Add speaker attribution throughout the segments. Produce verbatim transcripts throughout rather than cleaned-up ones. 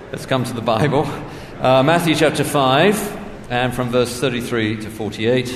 Speaker 1: Let's come to the Bible. Uh, Matthew chapter five, and from verse thirty-three to forty-eight.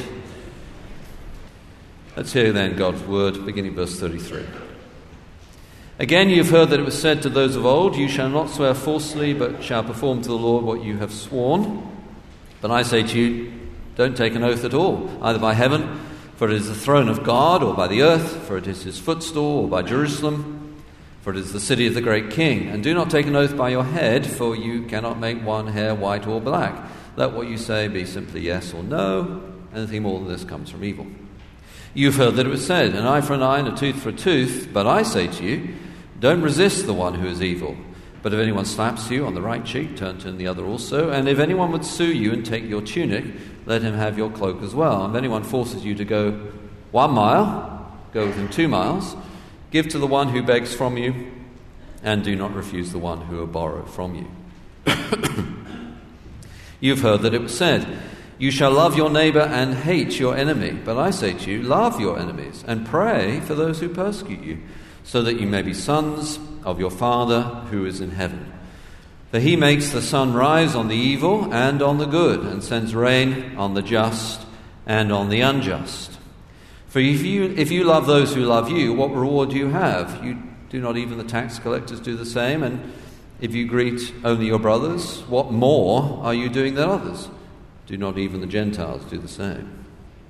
Speaker 1: Let's hear then God's word, beginning verse thirty-three. Again, you've heard that it was said to those of old, you shall not swear falsely, but shall perform to the Lord what you have sworn. But I say to you, don't take an oath at all, either by heaven, for it is the throne of God, or by the earth, for it is his footstool, or by Jerusalem, for it is the city of the great king. And do not take an oath by your head, for you cannot make one hair white or black. Let what you say be simply yes or no. Anything more than this comes from evil. You've heard that it was said, an eye for an eye and a tooth for a tooth. But I say to you, don't resist the one who is evil. But if anyone slaps you on the right cheek, turn to him the other also. And if anyone would sue you and take your tunic, let him have your cloak as well. And if anyone forces you to go one mile, go with him two miles. Give to the one who begs from you, and do not refuse the one who will borrow from you. You've heard that it was said, you shall love your neighbor and hate your enemy. But I say to you, love your enemies, and pray for those who persecute you, so that you may be sons of your Father who is in heaven. For he makes the sun rise on the evil and on the good, and sends rain on the just and on the unjust. For if you if you love those who love you, what reward do you have? You do not even the tax collectors do the same? And if you greet only your brothers, what more are you doing than others? Do not even the Gentiles do the same?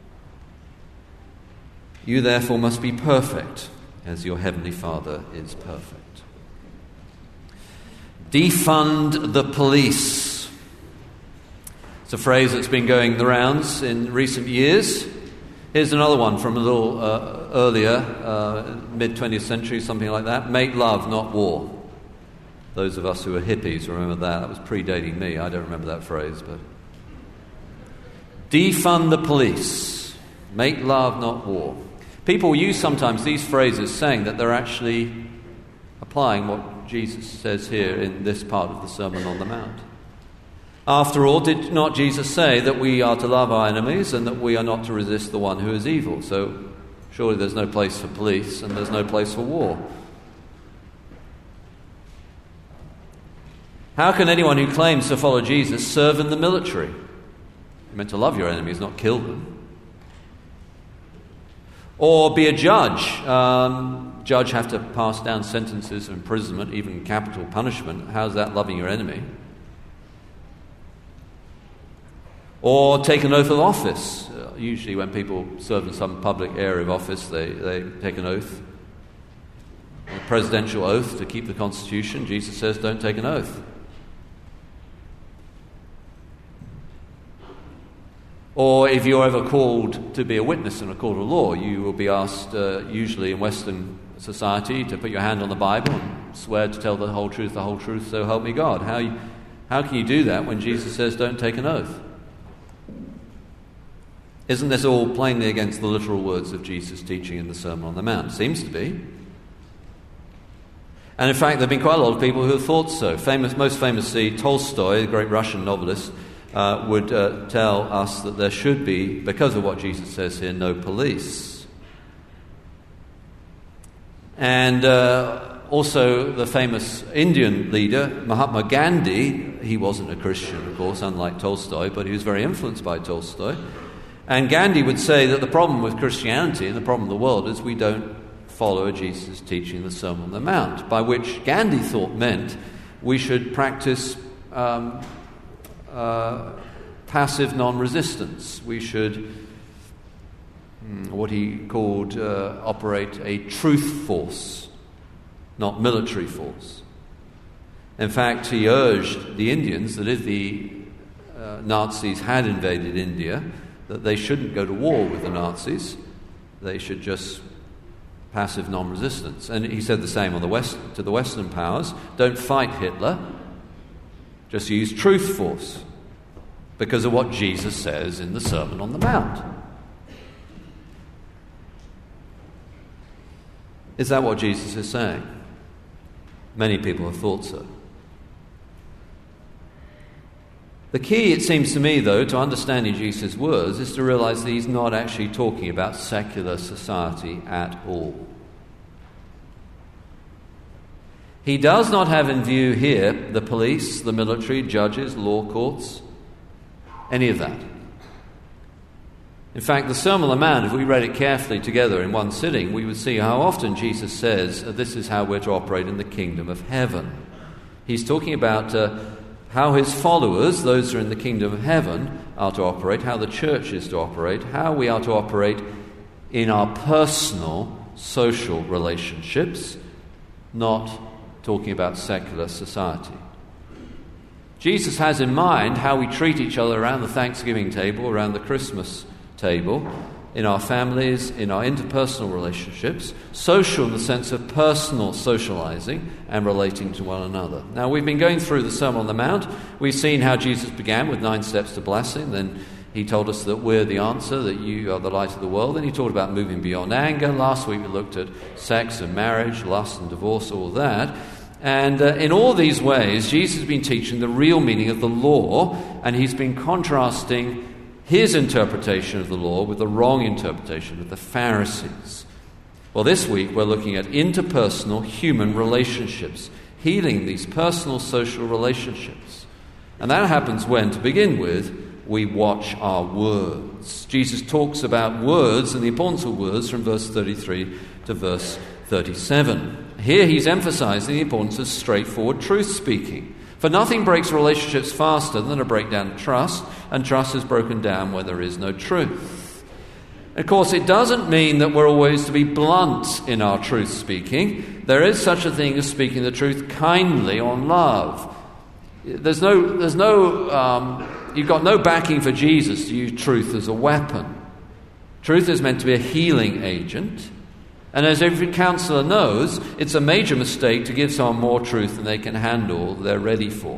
Speaker 1: You therefore must be perfect, as your heavenly Father is perfect. Defund the police. It's a phrase that's been going the rounds in recent years. Here's another one from a little uh, earlier, uh, mid-twentieth century, something like that. Make love, not war. Those of us who are hippies remember that. That was predating me. I don't remember that phrase. But defund the police. Make love, not war. People use sometimes these phrases saying that they're actually applying what Jesus says here in this part of the Sermon on the Mount. After all, did not Jesus say that we are to love our enemies and that we are not to resist the one who is evil? So surely there's no place for police and there's no place for war. How can anyone who claims to follow Jesus serve in the military? You're meant to love your enemies, not kill them. Or be a judge. Um, judge have to pass down sentences of imprisonment, even capital punishment. How's that loving your enemy? Or take an oath of office. Uh, usually when people serve in some public area of office, they, they take an oath. A presidential oath to keep the Constitution. Jesus says, don't take an oath. Or if you're ever called to be a witness in a court of law, you will be asked, uh, usually in Western society, to put your hand on the Bible and swear to tell the whole truth, the whole truth, so help me God. How, you, how can you do that when Jesus says, don't take an oath? Isn't this all plainly against the literal words of Jesus' teaching in the Sermon on the Mount? Seems to be. And in fact, there have been quite a lot of people who have thought so. Famous, most famously, Tolstoy, the great Russian novelist, uh, would uh, tell us that there should be, because of what Jesus says here, no police. And uh, also the famous Indian leader, Mahatma Gandhi, he wasn't a Christian, of course, unlike Tolstoy, but he was very influenced by Tolstoy. And Gandhi would say that the problem with Christianity and the problem of the world is we don't follow Jesus' teaching in the Sermon on the Mount, by which Gandhi thought meant we should practice um, uh, passive non-resistance. We should, what he called, uh, operate a truth force, not military force. In fact, he urged the Indians that if the uh, Nazis had invaded India, that they shouldn't go to war with the Nazis. They should just passive non-resistance. And he said the same on the West, to the Western powers. Don't fight Hitler. Just use truth force. Because of what Jesus says in the Sermon on the Mount. Is that what Jesus is saying? Many people have thought so. The key, it seems to me, though, to understanding Jesus' words is to realize that he's not actually talking about secular society at all. He does not have in view here the police, the military, judges, law courts, any of that. In fact, the Sermon on the Mount, if we read it carefully together in one sitting, we would see how often Jesus says, this is how we're to operate in the kingdom of heaven. He's talking about uh, how his followers, those who are in the kingdom of heaven, are to operate, how the church is to operate, how we are to operate in our personal, social relationships, not talking about secular society. Jesus has in mind how we treat each other around the Thanksgiving table, around the Christmas table, in our families, in our interpersonal relationships, social in the sense of personal socializing and relating to one another. Now, we've been going through the Sermon on the Mount. We've seen how Jesus began with nine steps to blessing. Then he told us that we're the answer, that you are the light of the world. Then he talked about moving beyond anger. Last week we looked at sex and marriage, lust and divorce, all that. And uh, in all these ways, Jesus has been teaching the real meaning of the law, and he's been contrasting his interpretation of the law with the wrong interpretation of the Pharisees. Well, this week we're looking at interpersonal human relationships, healing these personal social relationships. And that happens when, to begin with, we watch our words. Jesus talks about words and the importance of words from verse thirty-three to verse thirty-seven. Here he's emphasizing the importance of straightforward truth speaking. For nothing breaks relationships faster than a breakdown of trust, and trust is broken down where there is no truth. Of course, it doesn't mean that we're always to be blunt in our truth speaking. There is such a thing as speaking the truth kindly on love. There's no, there's no, um, you've got no backing for Jesus to use truth as a weapon. Truth is meant to be a healing agent. And as every counselor knows, it's a major mistake to give someone more truth than they can handle, they're ready for.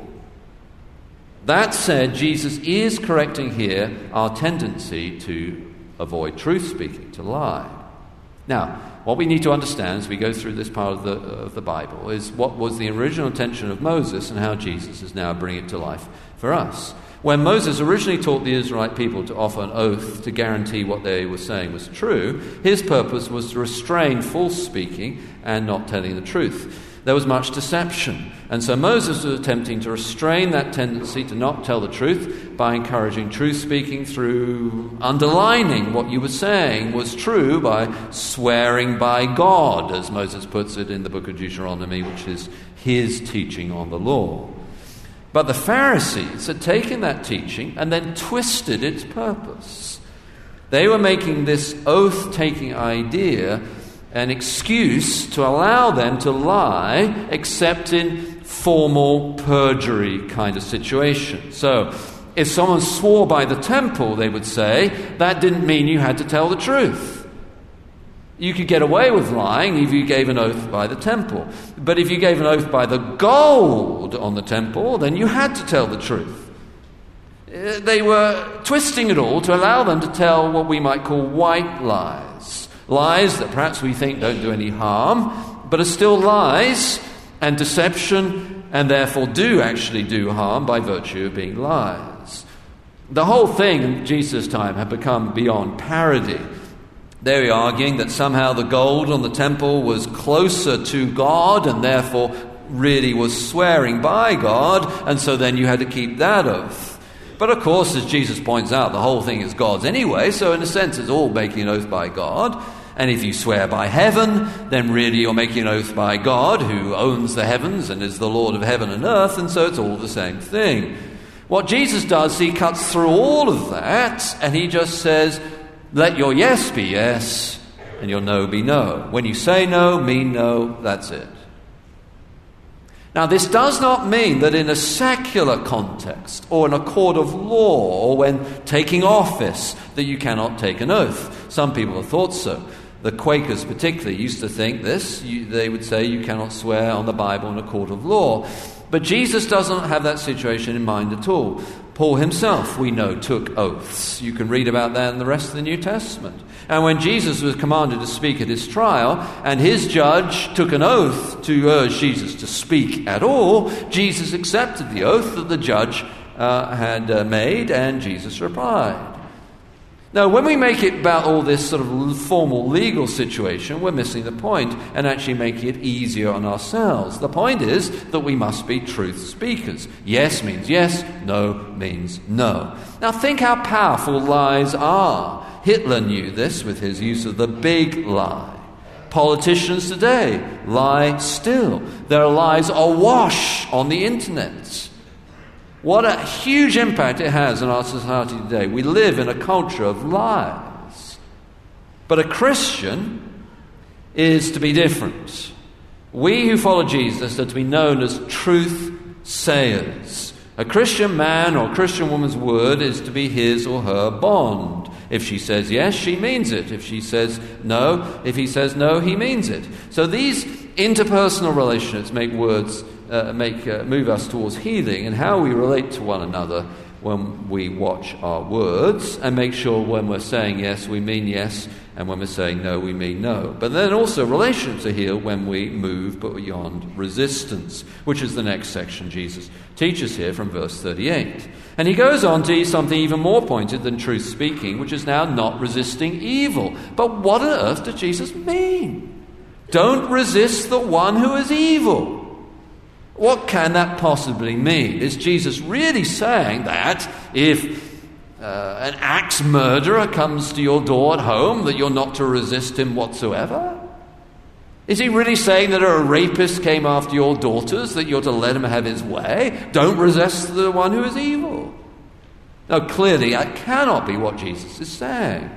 Speaker 1: That said, Jesus is correcting here our tendency to avoid truth speaking, to lie. Now, what we need to understand as we go through this part of the, of the Bible is what was the original intention of Moses and how Jesus is now bringing it to life for us. When Moses originally taught the Israelite people to offer an oath to guarantee what they were saying was true, his purpose was to restrain false speaking and not telling the truth. There was much deception, and so Moses was attempting to restrain that tendency to not tell the truth by encouraging truth speaking through underlining what you were saying was true by swearing by God, as Moses puts it in the book of Deuteronomy, which is his teaching on the law. But the Pharisees had taken that teaching and then twisted its purpose. They were making this oath-taking idea an excuse to allow them to lie, except in formal perjury kind of situation. So, if someone swore by the temple, they would say, that didn't mean you had to tell the truth. You could get away with lying if you gave an oath by the temple. But if you gave an oath by the gold on the temple, then you had to tell the truth. They were twisting it all to allow them to tell what we might call white lies. Lies that perhaps we think don't do any harm, but are still lies and deception, and therefore do actually do harm by virtue of being lies. The whole thing in Jesus' time had become beyond parody. They were arguing that somehow the gold on the temple was closer to God and therefore really was swearing by God, and so then you had to keep that oath. But of course, as Jesus points out, the whole thing is God's anyway, so in a sense it's all making an oath by God. And if you swear by heaven, then really you're making an oath by God, who owns the heavens and is the Lord of heaven and earth, and so it's all the same thing. What Jesus does, he cuts through all of that, and he just says, let your yes be yes, and your no be no. When you say no, mean no, that's it. Now, this does not mean that in a secular context, or in a court of law, or when taking office, that you cannot take an oath. Some people have thought so. The Quakers particularly used to think this. You, they would say you cannot swear on the Bible in a court of law. But Jesus doesn't have that situation in mind at all. Paul himself, we know, took oaths. You can read about that in the rest of the New Testament. And when Jesus was commanded to speak at his trial, and his judge took an oath to urge Jesus to speak at all, Jesus accepted the oath that the judge uh, had uh, made, and Jesus replied. Now, when we make it about all this sort of formal legal situation, we're missing the point and actually making it easier on ourselves. The point is that we must be truth speakers. Yes means yes, no means no. Now, think how powerful lies are. Hitler knew this with his use of the big lie. Politicians today lie still. Their lies are awash on the internet. What a huge impact it has on our society today. We live in a culture of lies. But a Christian is to be different. We who follow Jesus are to be known as truth sayers. A Christian man or Christian woman's word is to be his or her bond. If she says yes, she means it. If she says no, if he says no, he means it. So these interpersonal relationships make words uh, make uh, move us towards healing and how we relate to one another when we watch our words and make sure when we're saying yes, we mean yes, and when we're saying no, we mean no. But then also relationships are healed when we move beyond resistance, which is the next section Jesus teaches here from verse thirty-eight. And he goes on to something even more pointed than truth speaking, which is now not resisting evil. But what on earth does Jesus mean? Don't resist the one who is evil. What can that possibly mean? Is Jesus really saying that if uh, an axe murderer comes to your door at home, that you're not to resist him whatsoever? Is he really saying that a rapist came after your daughters, that you're to let him have his way? Don't resist the one who is evil. No, clearly that cannot be what Jesus is saying.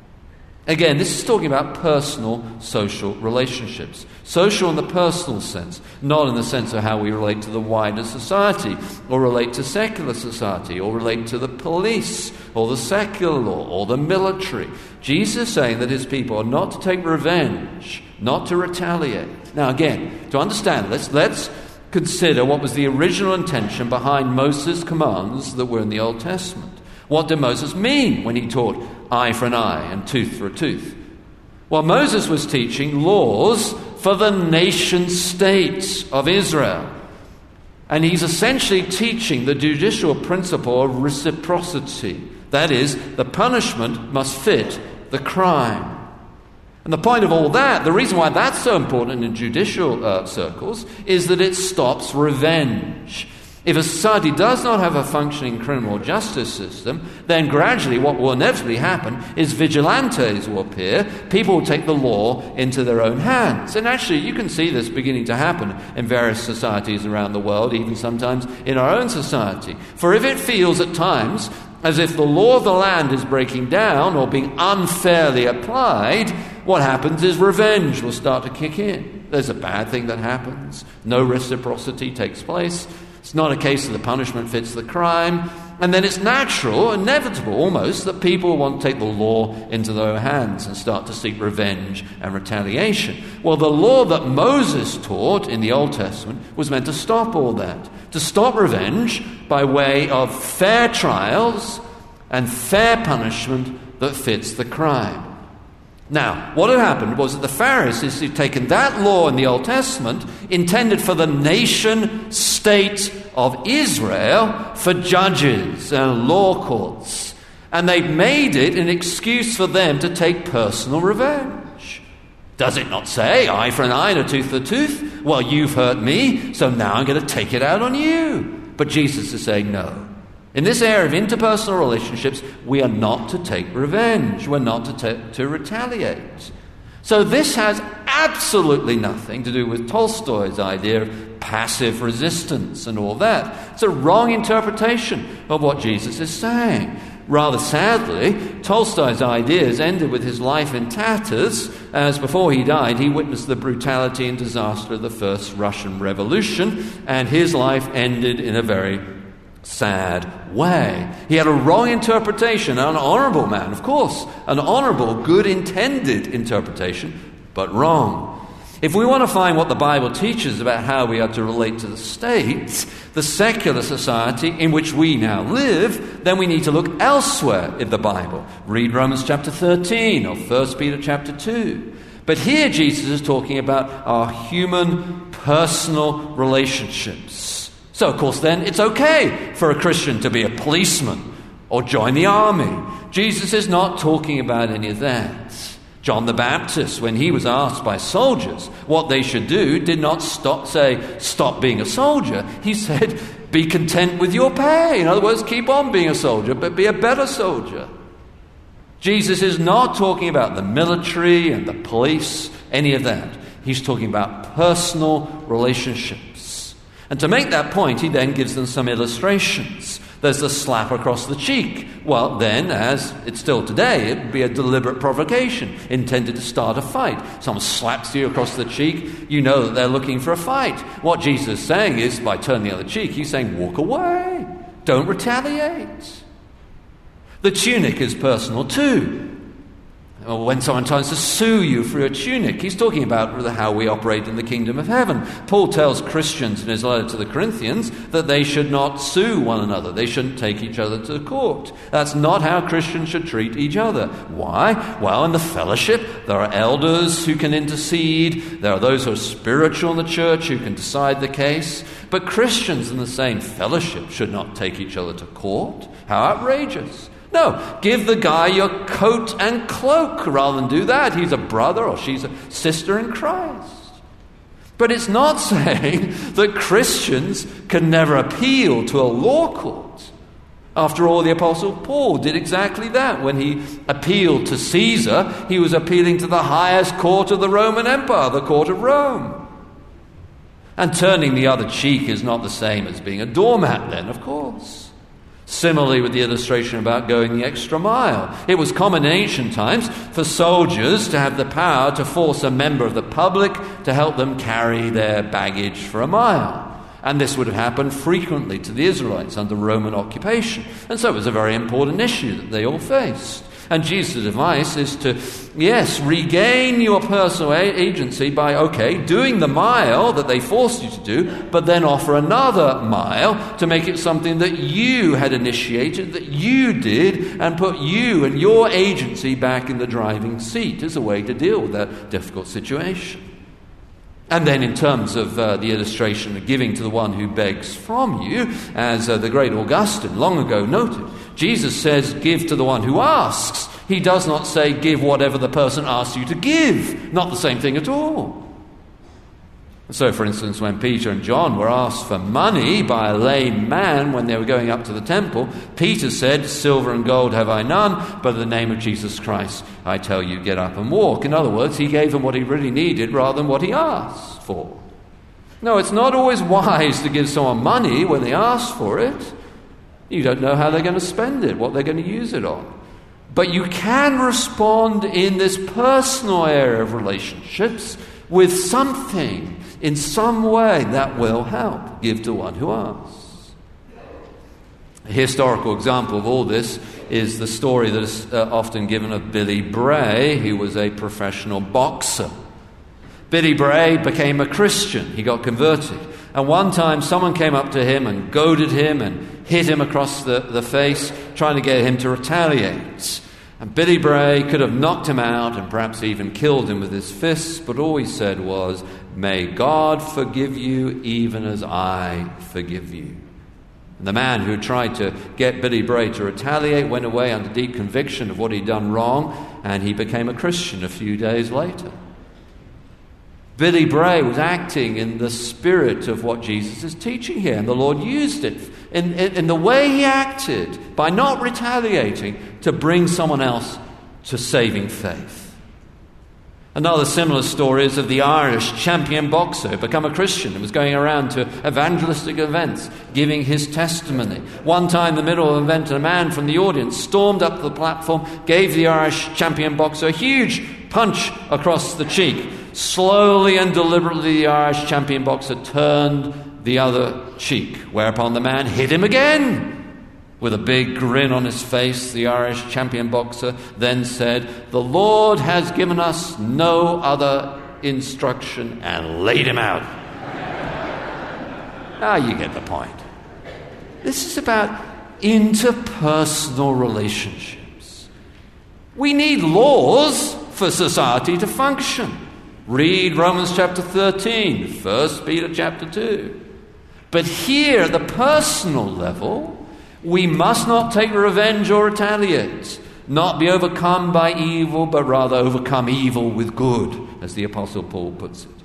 Speaker 1: Again, this is talking about personal social relationships. Social in the personal sense, not in the sense of how we relate to the wider society, or relate to secular society, or relate to the police, or the secular law, or the military. Jesus is saying that his people are not to take revenge, not to retaliate. Now again, to understand this, let's consider what was the original intention behind Moses' commands that were in the Old Testament. What did Moses mean when he taught eye for an eye and tooth for a tooth? Well, Moses was teaching laws for the nation state of Israel. And he's essentially teaching the judicial principle of reciprocity. That is, the punishment must fit the crime. And the point of all that, the reason why that's so important in judicial uh, circles, is that it stops revenge. If a society does not have a functioning criminal justice system, then gradually what will inevitably happen is vigilantes will appear. People will take the law into their own hands. And actually, you can see this beginning to happen in various societies around the world, even sometimes in our own society. For if it feels at times as if the law of the land is breaking down or being unfairly applied, what happens is revenge will start to kick in. There's a bad thing that happens. No reciprocity takes place. It's not a case of the punishment fits the crime. And then it's natural, inevitable almost, that people want to take the law into their own hands and start to seek revenge and retaliation. Well, the law that Moses taught in the Old Testament was meant to stop all that. To stop revenge by way of fair trials and fair punishment that fits the crime. Now, what had happened was that the Pharisees had taken that law in the Old Testament, intended for the nation state of Israel, for judges and law courts, and they made it an excuse for them to take personal revenge. Does it not say, eye for an eye and a tooth for a tooth? Well, you've hurt me, so now I'm going to take it out on you. But Jesus is saying no. In this area of interpersonal relationships, we are not to take revenge. We're not to, ta- to retaliate. So this has absolutely nothing to do with Tolstoy's idea of passive resistance and all that. It's a wrong interpretation of what Jesus is saying. Rather sadly, Tolstoy's ideas ended with his life in tatters, as before he died, he witnessed the brutality and disaster of the first Russian Revolution, and his life ended in a very sad way. He had a wrong interpretation, an honorable man, of course, an honorable, good-intended interpretation, but wrong. If we want to find what the Bible teaches about how we are to relate to the state, the secular society in which we now live, then we need to look elsewhere in the Bible. Read Romans chapter thirteen or First Peter chapter two. But here Jesus is talking about our human, personal relationships. So, of course, then, it's okay for a Christian to be a policeman or join the army. Jesus is not talking about any of that. John the Baptist, when he was asked by soldiers what they should do, did not stop say, stop being a soldier. He said, be content with your pay. In other words, keep on being a soldier, but be a better soldier. Jesus is not talking about the military and the police, any of that. He's talking about personal relationships. And to make that point, he then gives them some illustrations. There's the slap across the cheek. Well, then, as it's still today, it would be a deliberate provocation intended to start a fight. Someone slaps you across the cheek, you know that they're looking for a fight. What Jesus is saying is, by turning the other cheek, he's saying, walk away. Don't retaliate. The tunic is personal too. When someone tries to sue you for your tunic, he's talking about how we operate in the kingdom of heaven. Paul tells Christians in his letter to the Corinthians that they should not sue one another. They shouldn't take each other to court. That's not how Christians should treat each other. Why? Well, in the fellowship, there are elders who can intercede. There are those who are spiritual in the church who can decide the case. But Christians in the same fellowship should not take each other to court. How outrageous. No, give the guy your coat and cloak rather than do that. He's a brother or she's a sister in Christ. But it's not saying that Christians can never appeal to a law court. After all, the Apostle Paul did exactly that. When he appealed to Caesar, he was appealing to the highest court of the Roman Empire, the court of Rome. And turning the other cheek is not the same as being a doormat then, of course. Similarly with the illustration about going the extra mile. It was common in ancient times for soldiers to have the power to force a member of the public to help them carry their baggage for a mile. And this would have happened frequently to the Israelites under Roman occupation. And so it was a very important issue that they all faced. And Jesus' advice is to, yes, regain your personal agency by, okay, doing the mile that they forced you to do, but then offer another mile to make it something that you had initiated, that you did, and put you and your agency back in the driving seat as a way to deal with that difficult situation. And then in terms of uh, the illustration of giving to the one who begs from you, as uh, the great Augustine long ago noted, Jesus says, give to the one who asks. He does not say, give whatever the person asks you to give. Not the same thing at all. So, for instance, when Peter and John were asked for money by a lame man when they were going up to the temple, Peter said, silver and gold have I none, but in the name of Jesus Christ, I tell you, get up and walk. In other words, he gave them what he really needed rather than what he asked for. No, it's not always wise to give someone money when they ask for it. You don't know how they're going to spend it, what they're going to use it on. But you can respond in this personal area of relationships with something, in some way, that will help. Give to one who asks. A historical example of all this is the story that is uh, often given of Billy Bray, who was a professional boxer. Billy Bray became a Christian. He got converted. And one time someone came up to him and goaded him and hit him across the, the face, trying to get him to retaliate. And Billy Bray could have knocked him out and perhaps even killed him with his fists, but all he said was, may God forgive you even as I forgive you. And the man who tried to get Billy Bray to retaliate went away under deep conviction of what he'd done wrong, and he became a Christian a few days later. Billy Bray was acting in the spirit of what Jesus is teaching here, and the Lord used it in, in, in the way he acted, by not retaliating, to bring someone else to saving faith. Another similar story is of the Irish champion boxer who became a Christian and was going around to evangelistic events, giving his testimony. One time in the middle of an event, a man from the audience stormed up the platform, gave the Irish champion boxer a huge punch across the cheek. Slowly and deliberately, the Irish champion boxer turned the other cheek, whereupon the man hit him again. With a big grin on his face, the Irish champion boxer then said, the Lord has given us no other instruction, and laid him out. Now you get the point. This is about interpersonal relationships. We need laws for society to function. Read Romans chapter thirteen, First Peter chapter two. But here, at the personal level, We must not take revenge or retaliate, not be overcome by evil, but rather overcome evil with good, as the Apostle Paul puts it.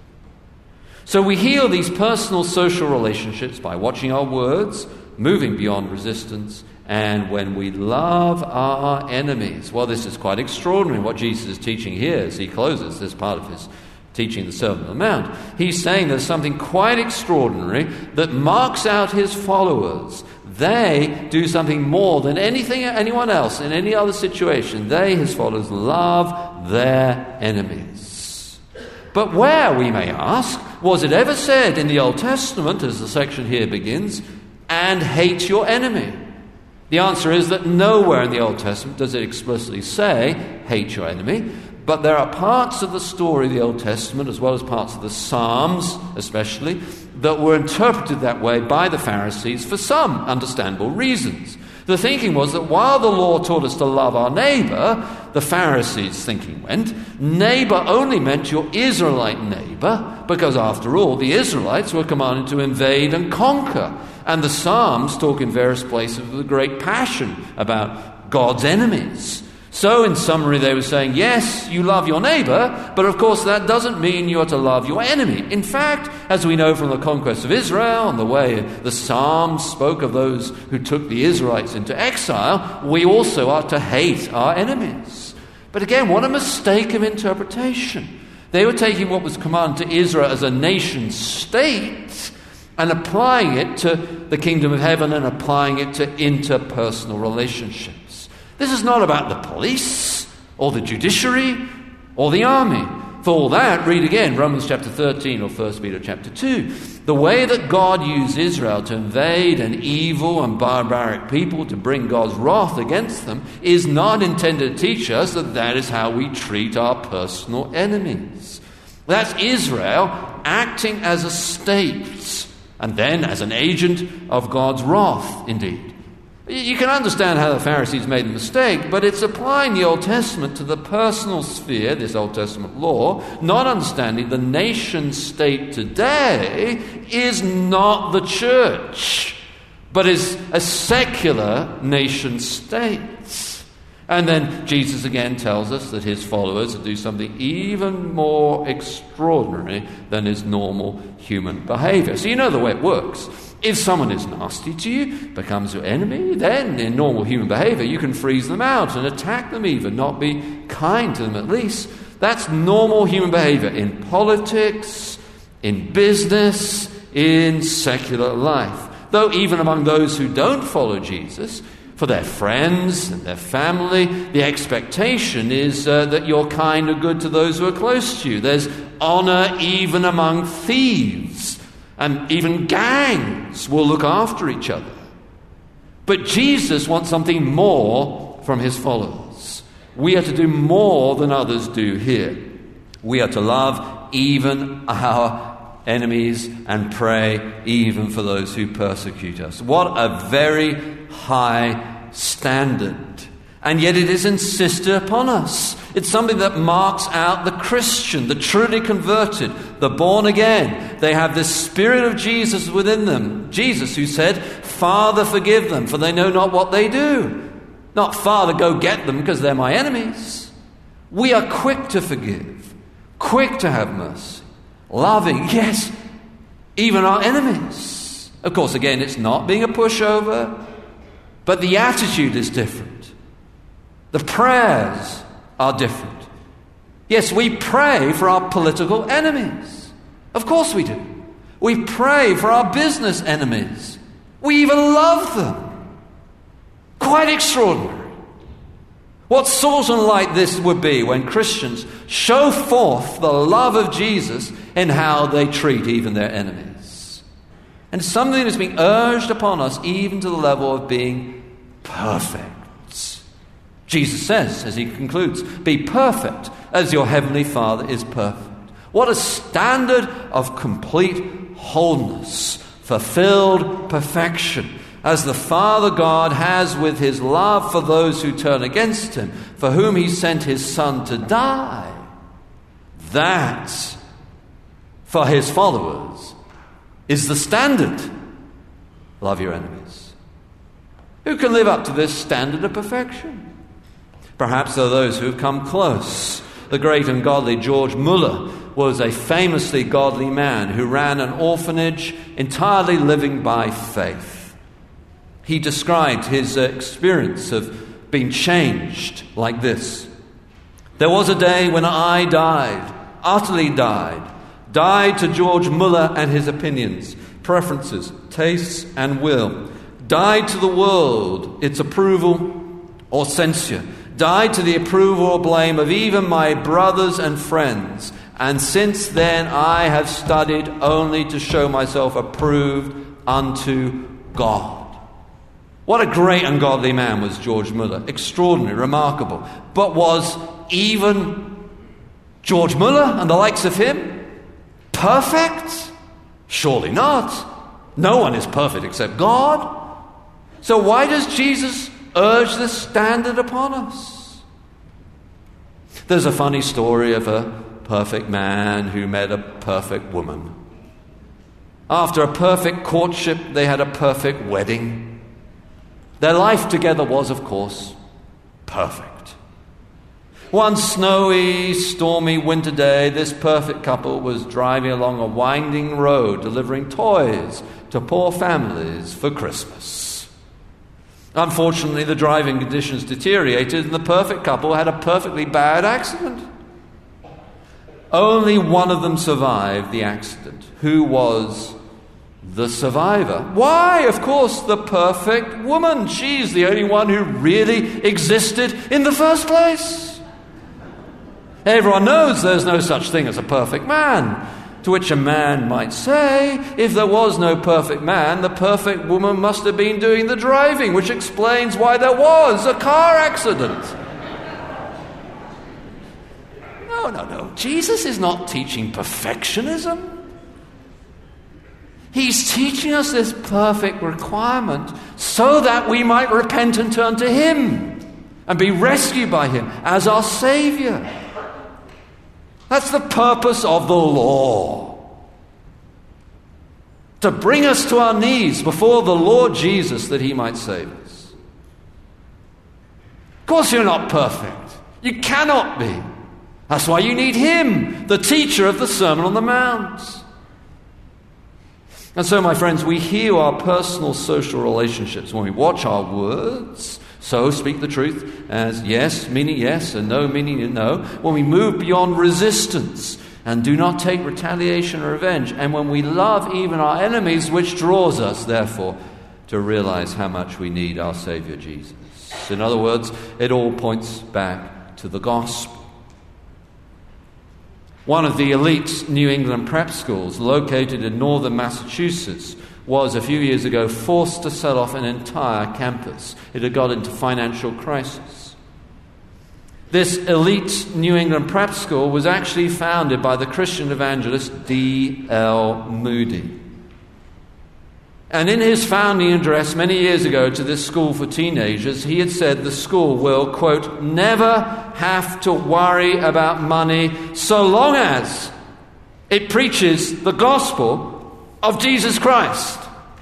Speaker 1: So we heal these personal social relationships by watching our words, moving beyond resistance, and when we love our enemies. Well, this is quite extraordinary what Jesus is teaching here as he closes this part of his teaching, the Sermon on the Mount. He's saying there's something quite extraordinary that marks out his followers. They do something more than anything, anyone else in any other situation. They, his followers, love their enemies. But where, we may ask, was it ever said in the Old Testament, as the section here begins, and hate your enemy? The answer is that nowhere in the Old Testament does it explicitly say, hate your enemy. But there are parts of the story of the Old Testament, as well as parts of the Psalms especially, that were interpreted that way by the Pharisees for some understandable reasons. The thinking was that while the law taught us to love our neighbor, the Pharisees' thinking went, neighbor only meant your Israelite neighbor, because after all, the Israelites were commanded to invade and conquer. And the Psalms talk in various places with great passion about God's enemies. So, in summary, they were saying, yes, you love your neighbor, but of course that doesn't mean you are to love your enemy. In fact, as we know from the conquest of Israel and the way the Psalms spoke of those who took the Israelites into exile, we also are to hate our enemies. But again, what a mistake of interpretation. They were taking what was commanded to Israel as a nation state and applying it to the kingdom of heaven and applying it to interpersonal relationships. This is not about the police or the judiciary or the army. For all that, read again Romans chapter thirteen or First Peter chapter two. The way that God used Israel to invade an evil and barbaric people to bring God's wrath against them is not intended to teach us that that is how we treat our personal enemies. That's Israel acting as a state and then as an agent of God's wrath indeed. You can understand how the Pharisees made the mistake, but it's applying the Old Testament to the personal sphere, this Old Testament law, not understanding the nation state today is not the church, but is a secular nation state. And then Jesus again tells us that his followers do something even more extraordinary than his normal human behavior. So you know the way it works. If someone is nasty to you, becomes your enemy, then in normal human behavior you can freeze them out and attack them even, not be kind to them at least. That's normal human behavior in politics, in business, in secular life. Though even among those who don't follow Jesus, for their friends and their family, the expectation is uh, that you're kind or good to those who are close to you. There's honor even among thieves. And even gangs will look after each other. But Jesus wants something more from his followers. We are to do more than others do here. We are to love even our enemies and pray even for those who persecute us. What a very high standard. And yet it is insisted upon us. It's something that marks out the Christian, the truly converted, the born again. They have the Spirit of Jesus within them. Jesus who said, Father, forgive them, for they know not what they do. Not, Father, go get them because they're my enemies. We are quick to forgive, quick to have mercy, loving, yes, even our enemies. Of course, again, it's not being a pushover, but the attitude is different. The prayers are different. Yes, we pray for our political enemies. Of course we do. We pray for our business enemies. We even love them. Quite extraordinary. What salt and light this would be when Christians show forth the love of Jesus in how they treat even their enemies. And something that's being urged upon us even to the level of being perfect. Jesus says, as he concludes, be perfect as your heavenly Father is perfect. What a standard of complete wholeness, fulfilled perfection, as the Father God has with his love for those who turn against him, for whom he sent his Son to die. That, for his followers, is the standard. Love your enemies. Who can live up to this standard of perfection? Perhaps there are those who have come close. The great and godly George Muller was a famously godly man who ran an orphanage entirely living by faith. He described his experience of being changed like this. There was a day when I died, utterly died, died to George Muller and his opinions, preferences, tastes and will, died to the world, its approval or censure, died to the approval or blame of even my brothers and friends, and since then I have studied only to show myself approved unto God. What a great and godly man was George Muller. Extraordinary, remarkable. But was even George Muller and the likes of him perfect? Surely not. No one is perfect except God. So why does Jesus urge this standard upon us? There's a funny story of a perfect man who met a perfect woman. After a perfect courtship, they had a perfect wedding. Their life together was, of course, perfect. One snowy, stormy winter day, this perfect couple was driving along a winding road delivering toys to poor families for Christmas. Unfortunately, the driving conditions deteriorated and the perfect couple had a perfectly bad accident. Only one of them survived the accident. Who was the survivor? Why, of course, the perfect woman. She's the only one who really existed in the first place. Everyone knows there's no such thing as a perfect man. To which a man might say, if there was no perfect man, the perfect woman must have been doing the driving, which explains why there was a car accident. No, no, no. Jesus is not teaching perfectionism. He's teaching us this perfect requirement so that we might repent and turn to Him and be rescued by Him as our Savior. That's the purpose of the law. To bring us to our knees before the Lord Jesus that He might save us. Of course you're not perfect. You cannot be. That's why you need Him, the teacher of the Sermon on the Mount. And so, my friends, we heal our personal social relationships when we watch our words, so speak the truth as yes, meaning yes, and no, meaning no. When we move beyond resistance and do not take retaliation or revenge. And when we love even our enemies, which draws us, therefore, to realize how much we need our Savior Jesus. In other words, it all points back to the gospel. One of the elite New England prep schools located in northern Massachusetts was a few years ago forced to sell off an entire campus. It had got into financial crisis. This elite New England prep school was actually founded by the Christian evangelist D L Moody. And in his founding address many years ago to this school for teenagers, he had said the school will, quote, never have to worry about money so long as it preaches the gospel of Jesus Christ.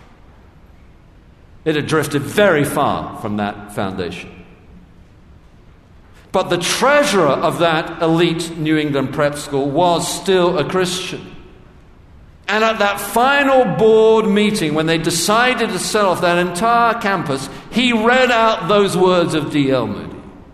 Speaker 1: It had drifted very far from that foundation. But the treasurer of that elite New England prep school was still a Christian. And at that final board meeting, when they decided to sell off that entire campus, he read out those words of D L Moody.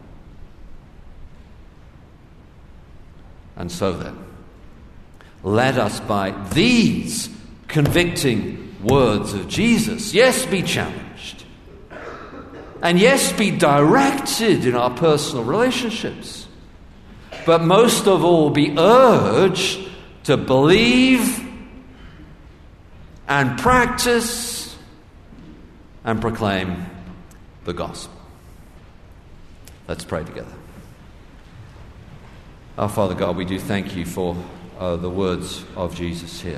Speaker 1: And so then, let us by these convicting words of Jesus, yes, be challenged. And yes, be directed in our personal relationships. But most of all, be urged to believe and practice and proclaim the gospel. Let's pray together. Our Father God, we do thank you for uh, the words of Jesus here.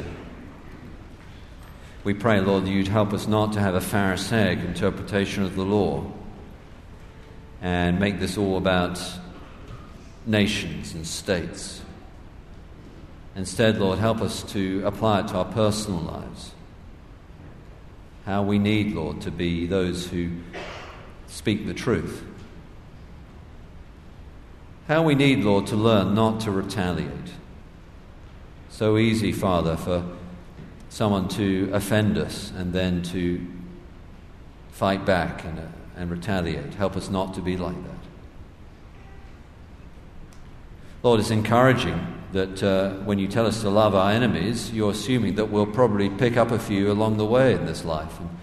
Speaker 1: We pray, Lord, that you'd help us not to have a Pharisaic interpretation of the law and make this all about nations and states. Instead, Lord, help us to apply it to our personal lives. How we need, Lord, to be those who speak the truth. How we need, Lord, to learn not to retaliate. So easy, Father, for someone to offend us and then to fight back and, uh, and retaliate. Help us not to be like that. Lord, it's encouraging that uh, when you tell us to love our enemies, you're assuming that we'll probably pick up a few along the way in this life. And,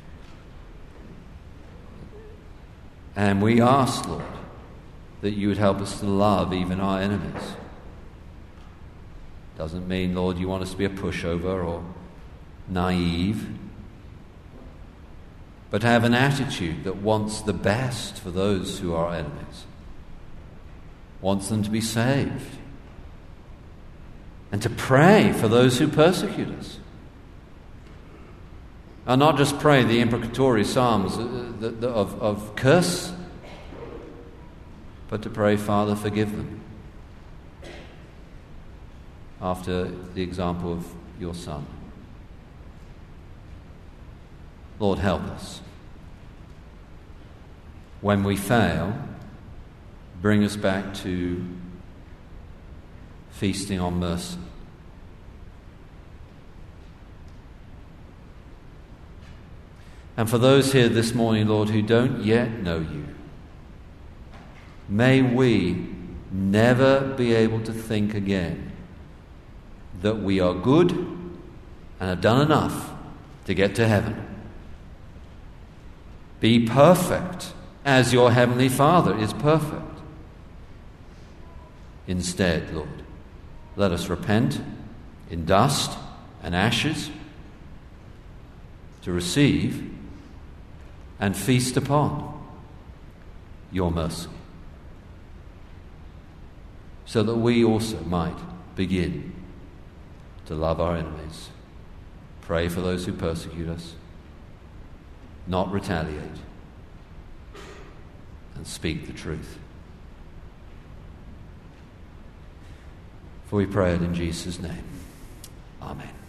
Speaker 1: and we ask, Lord, that you would help us to love even our enemies. Doesn't mean, Lord, you want us to be a pushover or naive, but to have an attitude that wants the best for those who are enemies, wants them to be saved, and to pray for those who persecute us. And not just pray the imprecatory psalms of, of curse, but to pray, Father, forgive them, after the example of your Son. Lord, help us. When we fail, bring us back to feasting on mercy. And for those here this morning, Lord, who don't yet know you, may we never be able to think again that we are good and have done enough to get to heaven. Be perfect as your heavenly Father is perfect. Instead, Lord, let us repent in dust and ashes to receive and feast upon your mercy, so that we also might begin to love our enemies, pray for those who persecute us, not retaliate, and speak the truth. For we pray it in Jesus' name. Amen.